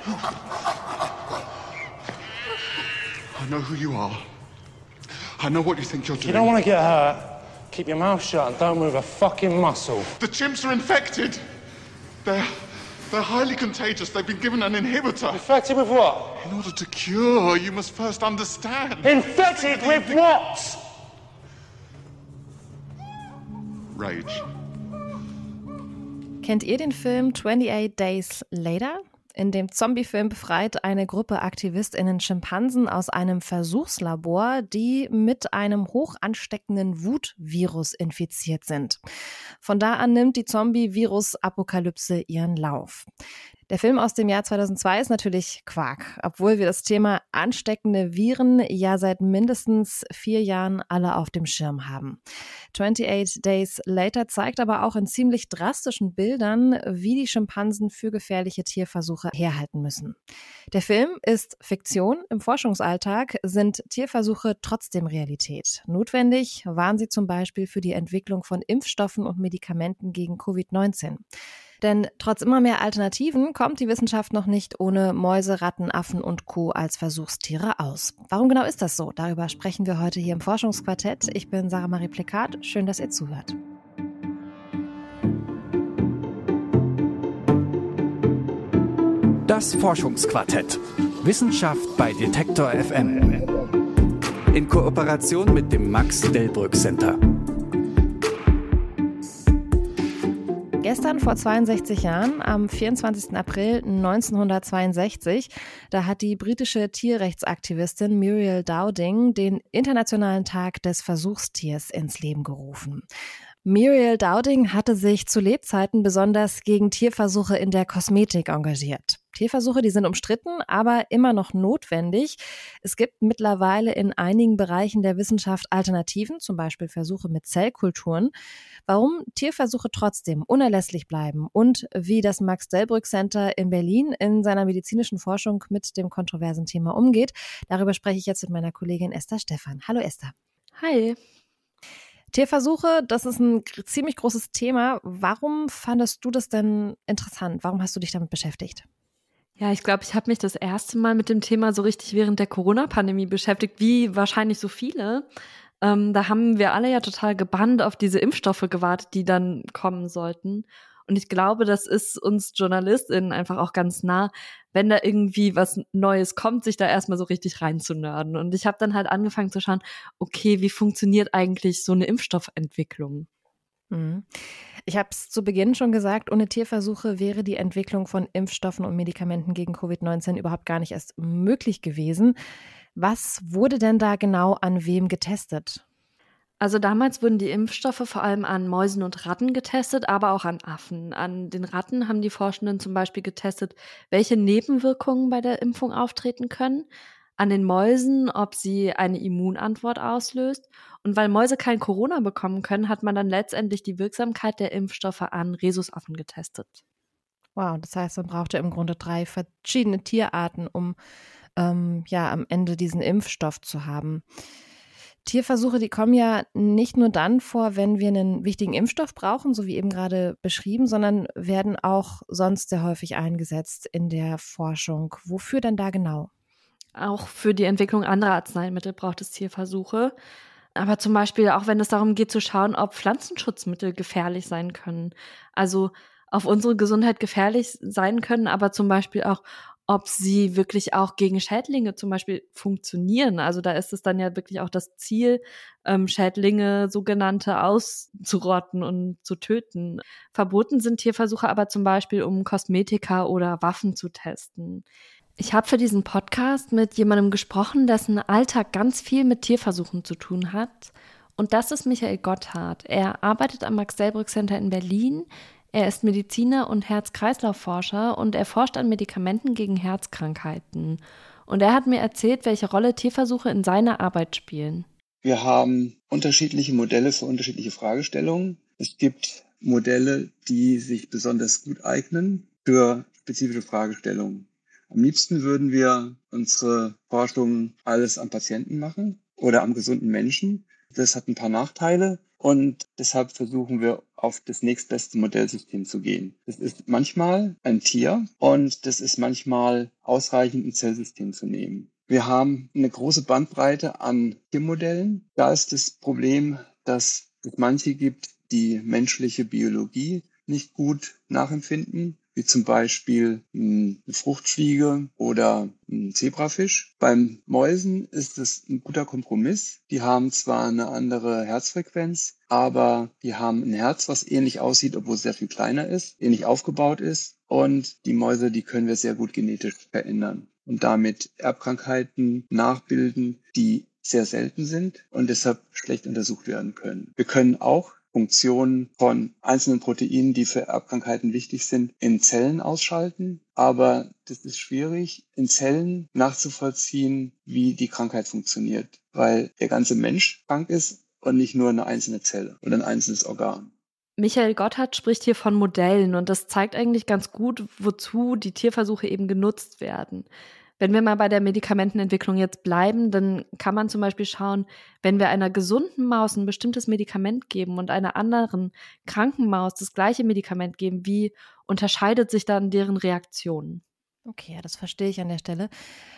I know who you are. I know what you think you're doing. You don't want to get hurt. Keep your mouth shut and don't move a fucking muscle. The chimps are infected. They're highly contagious. They've been given an inhibitor. Infected with what? In order to cure, you must first understand. Infected with what? Rage. Kennt ihr den Film 28 Days Later? In dem Zombie-Film befreit eine Gruppe AktivistInnen Schimpansen aus einem Versuchslabor, die mit einem hoch ansteckenden Wutvirus infiziert sind. Von da an nimmt die Zombie-Virus-Apokalypse ihren Lauf. Der Film aus dem Jahr 2002 ist natürlich Quark, obwohl wir das Thema ansteckende Viren ja seit mindestens 4 Jahren alle auf dem Schirm haben. 28 Days Later zeigt aber auch in ziemlich drastischen Bildern, wie die Schimpansen für gefährliche Tierversuche herhalten müssen. Der Film ist Fiktion. Im Forschungsalltag sind Tierversuche trotzdem Realität. Notwendig waren sie zum Beispiel für die Entwicklung von Impfstoffen und Medikamenten gegen Covid-19. Denn trotz immer mehr Alternativen kommt die Wissenschaft noch nicht ohne Mäuse, Ratten, Affen und Co. als Versuchstiere aus. Warum genau ist das so? Darüber sprechen wir heute hier im Forschungsquartett. Ich bin Sarah Marie Plekat. Schön, dass ihr zuhört. Das Forschungsquartett. Wissenschaft bei Detektor FM. In Kooperation mit dem Max-Delbrück-Center. Gestern vor 62 Jahren, am 24. April 1962, da hat die britische Tierrechtsaktivistin Muriel Dowding den Internationalen Tag des Versuchstiers ins Leben gerufen. Muriel Dowding hatte sich zu Lebzeiten besonders gegen Tierversuche in der Kosmetik engagiert. Tierversuche, die sind umstritten, aber immer noch notwendig. Es gibt mittlerweile in einigen Bereichen der Wissenschaft Alternativen, zum Beispiel Versuche mit Zellkulturen. Warum Tierversuche trotzdem unerlässlich bleiben und wie das Max-Delbrück-Center in Berlin in seiner medizinischen Forschung mit dem kontroversen Thema umgeht, darüber spreche ich jetzt mit meiner Kollegin Esther Stephan. Hallo Esther. Hi. Tierversuche, das ist ein ziemlich großes Thema. Warum fandest du das denn interessant? Warum hast du dich damit beschäftigt? Ja, ich glaube, ich habe mich das erste Mal mit dem Thema so richtig während der Corona-Pandemie beschäftigt, wie wahrscheinlich so viele. Da haben wir alle ja total gebannt auf diese Impfstoffe gewartet, die dann kommen sollten. Und ich glaube, das ist uns JournalistInnen einfach auch ganz nah, wenn da irgendwie was Neues kommt, sich da erstmal so richtig reinzunörden. Und ich habe dann halt angefangen zu schauen, okay, wie funktioniert eigentlich so eine Impfstoffentwicklung? Ich habe es zu Beginn schon gesagt, ohne Tierversuche wäre die Entwicklung von Impfstoffen und Medikamenten gegen Covid-19 überhaupt gar nicht erst möglich gewesen. Was wurde denn da genau an wem getestet? Also damals wurden die Impfstoffe vor allem an Mäusen und Ratten getestet, aber auch an Affen. An den Ratten haben die Forschenden zum Beispiel getestet, welche Nebenwirkungen bei der Impfung auftreten können. An den Mäusen, ob sie eine Immunantwort auslöst. Und weil Mäuse kein Corona bekommen können, hat man dann letztendlich die Wirksamkeit der Impfstoffe an Rhesusaffen getestet. Wow, das heißt, man brauchte im Grunde 3 verschiedene Tierarten, um am Ende diesen Impfstoff zu haben. Tierversuche, die kommen ja nicht nur dann vor, wenn wir einen wichtigen Impfstoff brauchen, so wie eben gerade beschrieben, sondern werden auch sonst sehr häufig eingesetzt in der Forschung. Wofür denn da genau? Auch für die Entwicklung anderer Arzneimittel braucht es Tierversuche. Aber zum Beispiel auch, wenn es darum geht zu schauen, ob Pflanzenschutzmittel gefährlich sein können. Also auf unsere Gesundheit gefährlich sein können, aber zum Beispiel auch, ob sie wirklich auch gegen Schädlinge zum Beispiel funktionieren. Also da ist es dann ja wirklich auch das Ziel, Schädlinge sogenannte auszurotten und zu töten. Verboten sind Tierversuche aber zum Beispiel, um Kosmetika oder Waffen zu testen. Ich habe für diesen Podcast mit jemandem gesprochen, dessen Alltag ganz viel mit Tierversuchen zu tun hat. Und das ist Michael Gotthard. Er arbeitet am Max-Delbrück-Center in Berlin. Er ist Mediziner und Herz-Kreislauf-Forscher und er forscht an Medikamenten gegen Herzkrankheiten. Und er hat mir erzählt, welche Rolle Tierversuche in seiner Arbeit spielen. Wir haben unterschiedliche Modelle für unterschiedliche Fragestellungen. Es gibt Modelle, die sich besonders gut eignen für spezifische Fragestellungen. Am liebsten würden wir unsere Forschung alles am Patienten machen oder am gesunden Menschen. Das hat ein paar Nachteile. und deshalb versuchen wir, auf das nächstbeste Modellsystem zu gehen. Das ist manchmal ein Tier und das ist manchmal ausreichend, ein Zellsystem zu nehmen. Wir haben eine große Bandbreite an Tiermodellen. Da ist das Problem, dass es manche gibt, die menschliche Biologie nicht gut nachempfinden, wie zum Beispiel eine Fruchtfliege oder ein Zebrafisch. Beim Mäusen ist es ein guter Kompromiss. Die haben zwar eine andere Herzfrequenz, aber die haben ein Herz, was ähnlich aussieht, obwohl es sehr viel kleiner ist, ähnlich aufgebaut ist. Und die Mäuse, die können wir sehr gut genetisch verändern und damit Erbkrankheiten nachbilden, die sehr selten sind und deshalb schlecht untersucht werden können. Wir können auch Funktionen von einzelnen Proteinen, die für Erbkrankheiten wichtig sind, in Zellen ausschalten. Aber das ist schwierig, in Zellen nachzuvollziehen, wie die Krankheit funktioniert, weil der ganze Mensch krank ist und nicht nur eine einzelne Zelle oder ein einzelnes Organ. Michael Gotthard spricht hier von Modellen und das zeigt eigentlich ganz gut, wozu die Tierversuche eben genutzt werden. Wenn wir mal bei der Medikamentenentwicklung jetzt bleiben, dann kann man zum Beispiel schauen, wenn wir einer gesunden Maus ein bestimmtes Medikament geben und einer anderen kranken Maus das gleiche Medikament geben, wie unterscheidet sich dann deren Reaktion? Okay, ja, das verstehe ich an der Stelle.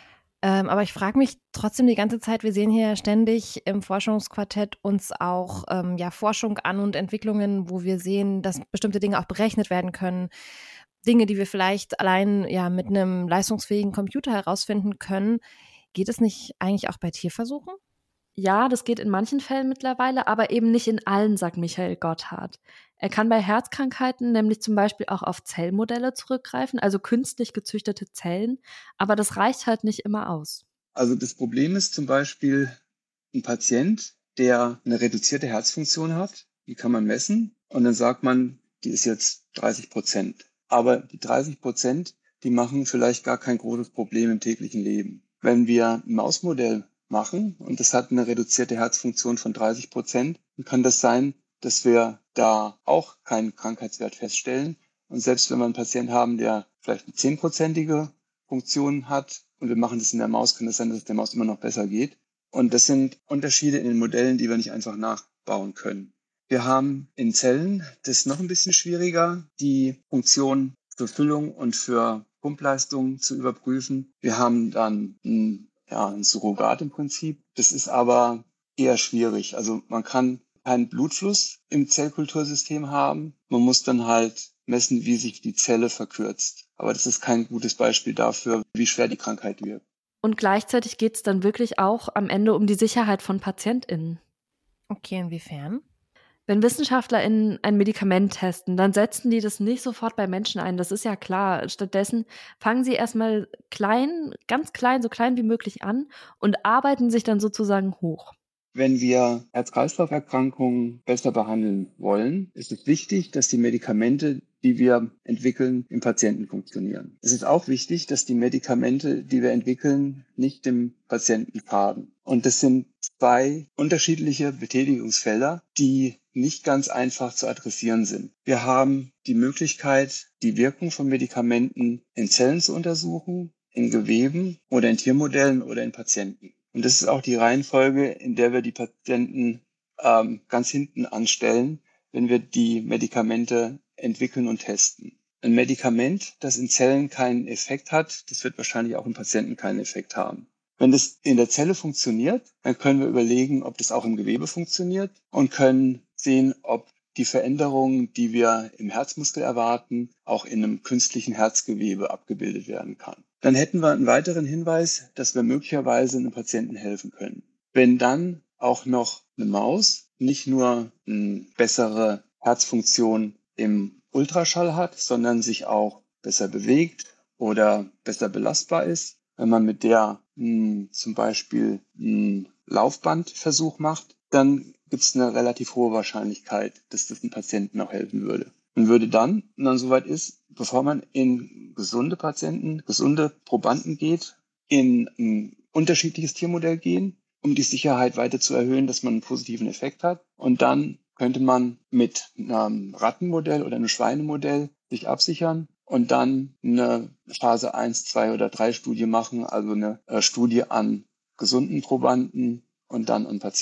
Aber ich frage mich trotzdem die ganze Zeit, wir sehen hier ständig im Forschungsquartett uns auch Forschung an und Entwicklungen, wo wir sehen, dass bestimmte Dinge auch berechnet werden können. Dinge, die wir vielleicht allein mit einem leistungsfähigen Computer herausfinden können. Geht es nicht eigentlich auch bei Tierversuchen? Ja, das geht in manchen Fällen mittlerweile, aber eben nicht in allen, sagt Michael Gotthard. Er kann bei Herzkrankheiten nämlich zum Beispiel auch auf Zellmodelle zurückgreifen, also künstlich gezüchtete Zellen, aber das reicht halt nicht immer aus. Also das Problem ist zum Beispiel ein Patient, der eine reduzierte Herzfunktion hat, die kann man messen und dann sagt man, die ist jetzt 30%. Aber die 30%, die machen vielleicht gar kein großes Problem im täglichen Leben. Wenn wir ein Mausmodell machen und das hat eine reduzierte Herzfunktion von 30%, dann kann das sein, dass wir da auch keinen Krankheitswert feststellen. Und selbst wenn wir einen Patienten haben, der vielleicht eine 10%ige Funktion hat und wir machen das in der Maus, kann das sein, dass es der Maus immer noch besser geht. Und das sind Unterschiede in den Modellen, die wir nicht einfach nachbauen können. Wir haben in Zellen, das ist noch ein bisschen schwieriger, die Funktion für Füllung und für Pumpleistung zu überprüfen. Wir haben dann ein Surrogat im Prinzip. Das ist aber eher schwierig. Also man kann keinen Blutfluss im Zellkultursystem haben. Man muss dann halt messen, wie sich die Zelle verkürzt. Aber das ist kein gutes Beispiel dafür, wie schwer die Krankheit wirkt. Und gleichzeitig geht es dann wirklich auch am Ende um die Sicherheit von PatientInnen. Okay, inwiefern? Wenn WissenschaftlerInnen ein Medikament testen, dann setzen die das nicht sofort bei Menschen ein, das ist ja klar. Stattdessen fangen sie erstmal klein, ganz klein, so klein wie möglich an und arbeiten sich dann sozusagen hoch. Wenn wir Herz-Kreislauf-Erkrankungen besser behandeln wollen, ist es wichtig, dass die Medikamente, die wir entwickeln, im Patienten funktionieren. Es ist auch wichtig, dass die Medikamente, die wir entwickeln, nicht dem Patienten schaden. Und das sind zwei unterschiedliche Betätigungsfelder, die nicht ganz einfach zu adressieren sind. Wir haben die Möglichkeit, die Wirkung von Medikamenten in Zellen zu untersuchen, in Geweben oder in Tiermodellen oder in Patienten. Und das ist auch die Reihenfolge, in der wir die Patienten ganz hinten anstellen, wenn wir die Medikamente entwickeln und testen. Ein Medikament, das in Zellen keinen Effekt hat, das wird wahrscheinlich auch im Patienten keinen Effekt haben. Wenn das in der Zelle funktioniert, dann können wir überlegen, ob das auch im Gewebe funktioniert und können sehen, ob die Veränderungen, die wir im Herzmuskel erwarten, auch in einem künstlichen Herzgewebe abgebildet werden kann. Dann hätten wir einen weiteren Hinweis, dass wir möglicherweise einem Patienten helfen können. Wenn dann auch noch eine Maus nicht nur eine bessere Herzfunktion im Ultraschall hat, sondern sich auch besser bewegt oder besser belastbar ist, wenn man mit der zum Beispiel einen Laufbandversuch macht, dann gibt es eine relativ hohe Wahrscheinlichkeit, dass das einem Patienten auch helfen würde. Man würde dann, wenn man soweit ist, bevor man in gesunde Patienten, gesunde Probanden geht, in ein unterschiedliches Tiermodell gehen, um die Sicherheit weiter zu erhöhen, dass man einen positiven Effekt hat. Und dann könnte man mit einem Rattenmodell oder einem Schweinemodell sich absichern und dann eine Phase 1, 2 oder 3 Studie machen, also eine Studie an gesunden Probanden und dann an Patienten.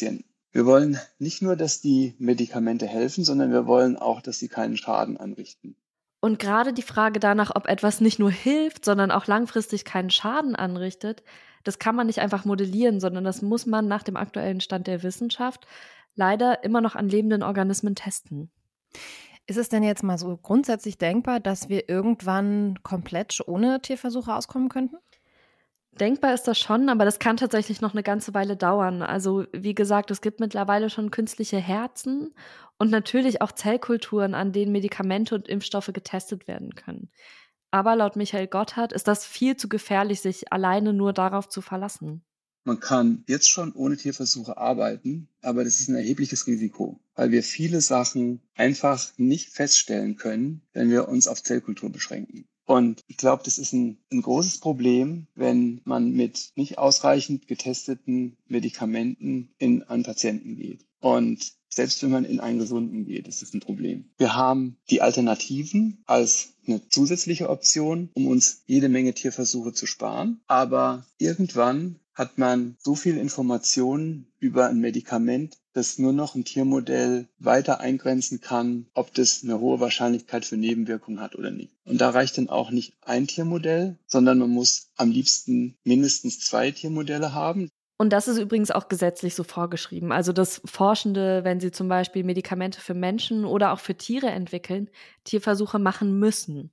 Wir wollen nicht nur, dass die Medikamente helfen, sondern wir wollen auch, dass sie keinen Schaden anrichten. Und gerade die Frage danach, ob etwas nicht nur hilft, sondern auch langfristig keinen Schaden anrichtet, das kann man nicht einfach modellieren, sondern das muss man nach dem aktuellen Stand der Wissenschaft leider immer noch an lebenden Organismen testen. Ist es denn jetzt mal so grundsätzlich denkbar, dass wir irgendwann komplett ohne Tierversuche auskommen könnten? Denkbar ist das schon, aber das kann tatsächlich noch eine ganze Weile dauern. Also, wie gesagt, es gibt mittlerweile schon künstliche Herzen und natürlich auch Zellkulturen, an denen Medikamente und Impfstoffe getestet werden können. Aber laut Michael Gotthard ist das viel zu gefährlich, sich alleine nur darauf zu verlassen. Man kann jetzt schon ohne Tierversuche arbeiten, aber das ist ein erhebliches Risiko, weil wir viele Sachen einfach nicht feststellen können, wenn wir uns auf Zellkultur beschränken. Und ich glaube, das ist ein großes Problem, wenn man mit nicht ausreichend getesteten Medikamenten an Patienten geht. Und selbst wenn man in einen Gesunden geht, ist das ein Problem. Wir haben die Alternativen als eine zusätzliche Option, um uns jede Menge Tierversuche zu sparen. Aber irgendwann hat man so viel Informationen über ein Medikament, dass nur noch ein Tiermodell weiter eingrenzen kann, ob das eine hohe Wahrscheinlichkeit für Nebenwirkungen hat oder nicht. Und da reicht dann auch nicht ein Tiermodell, sondern man muss am liebsten mindestens 2 Tiermodelle haben. Und das ist übrigens auch gesetzlich so vorgeschrieben. Also, dass Forschende, wenn sie zum Beispiel Medikamente für Menschen oder auch für Tiere entwickeln, Tierversuche machen müssen.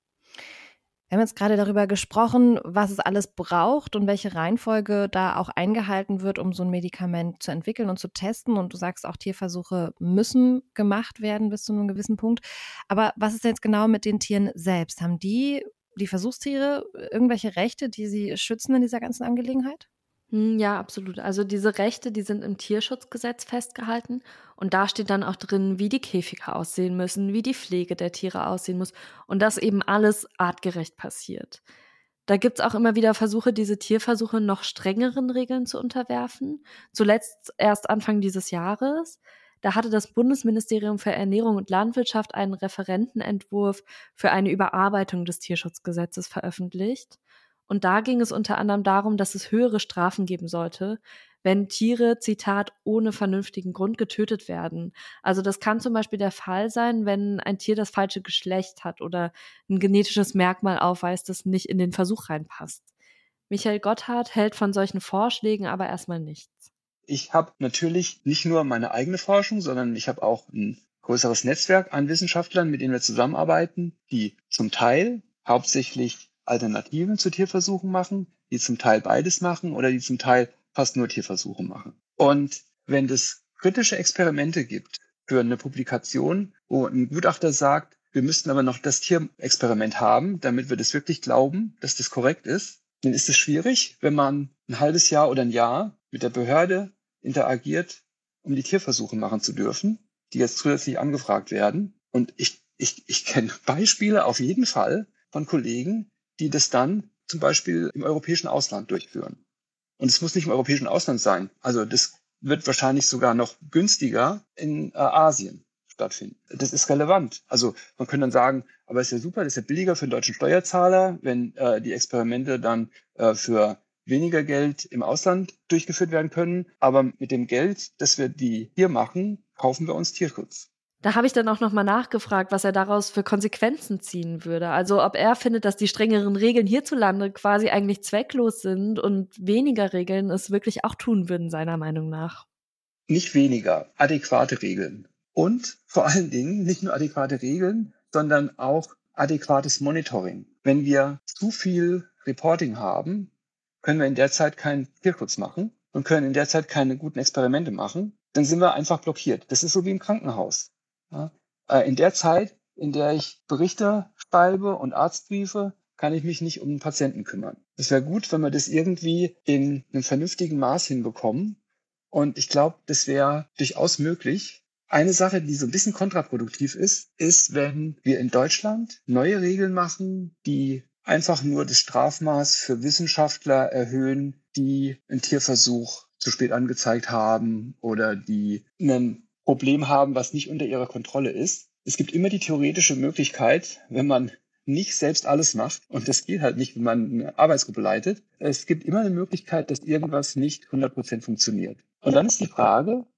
Wir haben jetzt gerade darüber gesprochen, was es alles braucht und welche Reihenfolge da auch eingehalten wird, um so ein Medikament zu entwickeln und zu testen. Und du sagst auch, Tierversuche müssen gemacht werden bis zu einem gewissen Punkt. Aber was ist denn jetzt genau mit den Tieren selbst? Haben die Versuchstiere irgendwelche Rechte, die sie schützen in dieser ganzen Angelegenheit? Ja, absolut. Also diese Rechte, die sind im Tierschutzgesetz festgehalten und da steht dann auch drin, wie die Käfige aussehen müssen, wie die Pflege der Tiere aussehen muss und dass eben alles artgerecht passiert. Da gibt's auch immer wieder Versuche, diese Tierversuche noch strengeren Regeln zu unterwerfen. Zuletzt erst Anfang dieses Jahres. Da hatte das Bundesministerium für Ernährung und Landwirtschaft einen Referentenentwurf für eine Überarbeitung des Tierschutzgesetzes veröffentlicht. Und da ging es unter anderem darum, dass es höhere Strafen geben sollte, wenn Tiere, Zitat, ohne vernünftigen Grund getötet werden. Also das kann zum Beispiel der Fall sein, wenn ein Tier das falsche Geschlecht hat oder ein genetisches Merkmal aufweist, das nicht in den Versuch reinpasst. Michael Gotthard hält von solchen Vorschlägen aber erstmal nichts. Ich habe natürlich nicht nur meine eigene Forschung, sondern ich habe auch ein größeres Netzwerk an Wissenschaftlern, mit denen wir zusammenarbeiten, die zum Teil hauptsächlich Alternativen zu Tierversuchen machen, die zum Teil beides machen oder die zum Teil fast nur Tierversuche machen. Und wenn es kritische Experimente gibt für eine Publikation, wo ein Gutachter sagt, wir müssten aber noch das Tierexperiment haben, damit wir das wirklich glauben, dass das korrekt ist, dann ist es schwierig, wenn man ein halbes Jahr oder ein Jahr mit der Behörde interagiert, um die Tierversuche machen zu dürfen, die jetzt zusätzlich angefragt werden. Und ich kenne Beispiele auf jeden Fall von Kollegen, die das dann zum Beispiel im europäischen Ausland durchführen. Und es muss nicht im europäischen Ausland sein. Also das wird wahrscheinlich sogar noch günstiger in Asien stattfinden. Das ist relevant. Also man könnte dann sagen, aber ist ja super, das ist ja billiger für den deutschen Steuerzahler, wenn die Experimente dann für weniger Geld im Ausland durchgeführt werden können. Aber mit dem Geld, das wir die hier machen, kaufen wir uns Tierschutz. Da habe ich dann auch nochmal nachgefragt, was er daraus für Konsequenzen ziehen würde. Also ob er findet, dass die strengeren Regeln hierzulande quasi eigentlich zwecklos sind und weniger Regeln es wirklich auch tun würden, seiner Meinung nach. Nicht weniger, adäquate Regeln. Und vor allen Dingen nicht nur adäquate Regeln, sondern auch adäquates Monitoring. Wenn wir zu viel Reporting haben, können wir in der Zeit keinen Tierschutz machen und können in der Zeit keine guten Experimente machen, dann sind wir einfach blockiert. Das ist so wie im Krankenhaus. Ja, in der Zeit, in der ich Berichte schreibe und Arztbriefe, kann ich mich nicht um den Patienten kümmern. Es wäre gut, wenn wir das irgendwie in einem vernünftigen Maß hinbekommen. Und ich glaube, das wäre durchaus möglich. Eine Sache, die so ein bisschen kontraproduktiv ist, wenn wir in Deutschland neue Regeln machen, die einfach nur das Strafmaß für Wissenschaftler erhöhen, die einen Tierversuch zu spät angezeigt haben oder die einen Problem haben, was nicht unter ihrer Kontrolle ist. Es gibt immer die theoretische Möglichkeit, wenn man nicht selbst alles macht, und das geht halt nicht, wenn man eine Arbeitsgruppe leitet, es gibt immer eine Möglichkeit, dass irgendwas nicht 100% funktioniert. Und dann ist die Frage,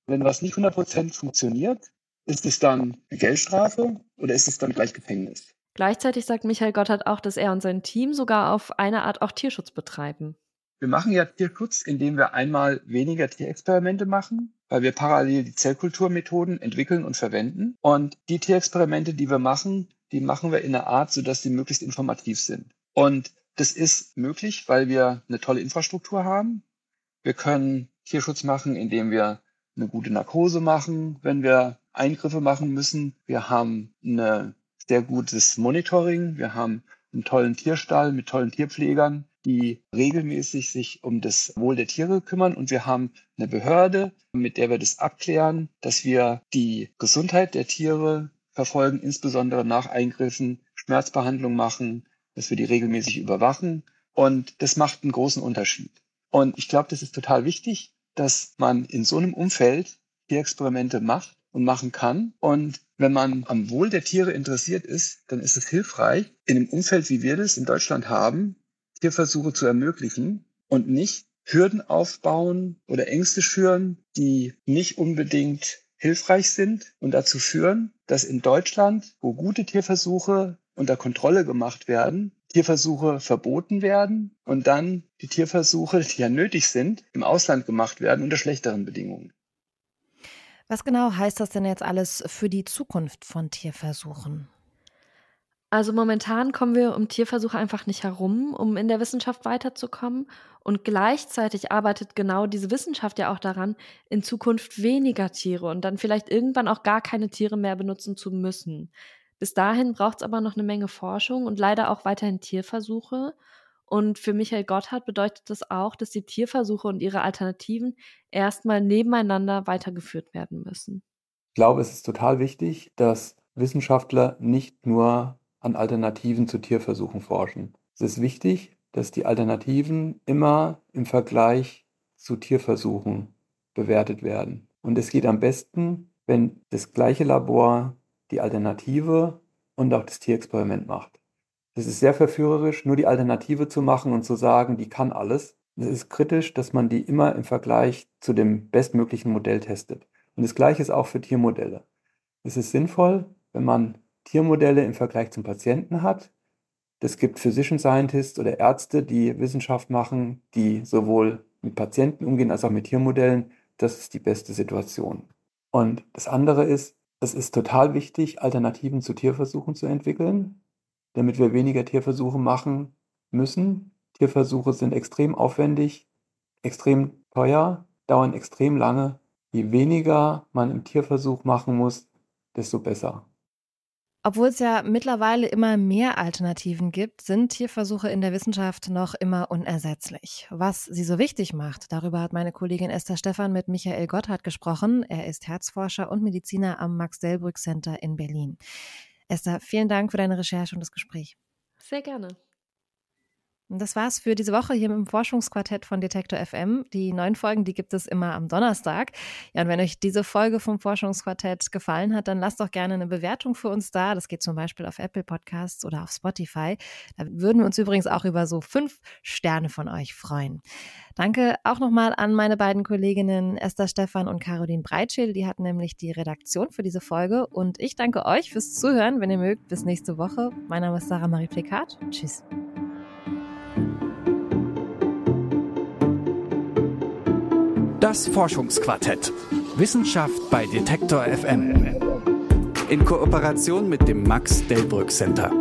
Wenn was nicht 100% funktioniert, ist es dann eine Geldstrafe oder ist es dann gleich Gefängnis? Gleichzeitig sagt Michael Gotthard auch, dass er und sein Team sogar auf eine Art auch Tierschutz betreiben. Wir machen ja Tierschutz, indem wir einmal weniger Tierexperimente machen, weil wir parallel die Zellkulturmethoden entwickeln und verwenden. Und die Tierexperimente, die wir machen wir in einer Art, sodass sie möglichst informativ sind. Und das ist möglich, weil wir eine tolle Infrastruktur haben. Wir können Tierschutz machen, indem wir eine gute Narkose machen, wenn wir Eingriffe machen müssen. Wir haben ein sehr gutes Monitoring. Wir haben einen tollen Tierstall mit tollen Tierpflegern, die regelmäßig sich um das Wohl der Tiere kümmern. Und wir haben eine Behörde, mit der wir das abklären, dass wir die Gesundheit der Tiere verfolgen, insbesondere nach Eingriffen, Schmerzbehandlung machen, dass wir die regelmäßig überwachen. Und das macht einen großen Unterschied. Und ich glaube, das ist total wichtig, dass man in so einem Umfeld Tierexperimente macht und machen kann. Und wenn man am Wohl der Tiere interessiert ist, dann ist es hilfreich, in einem Umfeld, wie wir das in Deutschland haben, Tierversuche zu ermöglichen und nicht Hürden aufbauen oder Ängste schüren, die nicht unbedingt hilfreich sind und dazu führen, dass in Deutschland, wo gute Tierversuche unter Kontrolle gemacht werden, Tierversuche verboten werden und dann die Tierversuche, die ja nötig sind, im Ausland gemacht werden unter schlechteren Bedingungen. Was genau heißt das denn jetzt alles für die Zukunft von Tierversuchen? Also momentan kommen wir um Tierversuche einfach nicht herum, um in der Wissenschaft weiterzukommen. Und gleichzeitig arbeitet genau diese Wissenschaft ja auch daran, in Zukunft weniger Tiere und dann vielleicht irgendwann auch gar keine Tiere mehr benutzen zu müssen. Bis dahin braucht es aber noch eine Menge Forschung und leider auch weiterhin Tierversuche. Und für Michael Gotthard bedeutet das auch, dass die Tierversuche und ihre Alternativen erstmal nebeneinander weitergeführt werden müssen. Ich glaube, es ist total wichtig, dass Wissenschaftler nicht nur an Alternativen zu Tierversuchen forschen. Es ist wichtig, dass die Alternativen immer im Vergleich zu Tierversuchen bewertet werden. Und es geht am besten, wenn das gleiche Labor die Alternative und auch das Tierexperiment macht. Es ist sehr verführerisch, nur die Alternative zu machen und zu sagen, die kann alles. Es ist kritisch, dass man die immer im Vergleich zu dem bestmöglichen Modell testet. Und das Gleiche ist auch für Tiermodelle. Es ist sinnvoll, wenn man Tiermodelle im Vergleich zum Patienten hat. Es gibt Physician Scientists oder Ärzte, die Wissenschaft machen, die sowohl mit Patienten umgehen als auch mit Tiermodellen. Das ist die beste Situation. Und das andere ist, es ist total wichtig, Alternativen zu Tierversuchen zu entwickeln, damit wir weniger Tierversuche machen müssen. Tierversuche sind extrem aufwendig, extrem teuer, dauern extrem lange. Je weniger man im Tierversuch machen muss, desto besser. Obwohl es ja mittlerweile immer mehr Alternativen gibt, sind Tierversuche in der Wissenschaft noch immer unersetzlich. Was sie so wichtig macht, darüber hat meine Kollegin Esther Stephan mit Michael Gotthard gesprochen. Er ist Herzforscher und Mediziner am Max-Delbrück-Center in Berlin. Esther, vielen Dank für deine Recherche und das Gespräch. Sehr gerne. Und das war's für diese Woche hier mit dem Forschungsquartett von Detektor FM. Die neuen Folgen, die gibt es immer am Donnerstag. Ja, und wenn euch diese Folge vom Forschungsquartett gefallen hat, dann lasst doch gerne eine Bewertung für uns da. Das geht zum Beispiel auf Apple Podcasts oder auf Spotify. Da würden wir uns übrigens auch über so 5 Sterne von euch freuen. Danke auch nochmal an meine beiden Kolleginnen Esther Stephan und Caroline Breitschel. Die hatten nämlich die Redaktion für diese Folge. Und ich danke euch fürs Zuhören. Wenn ihr mögt, bis nächste Woche. Mein Name ist Sarah Marie Plekat. Tschüss. Das Forschungsquartett. Wissenschaft bei Detektor FM. In Kooperation mit dem Max-Delbrück-Center.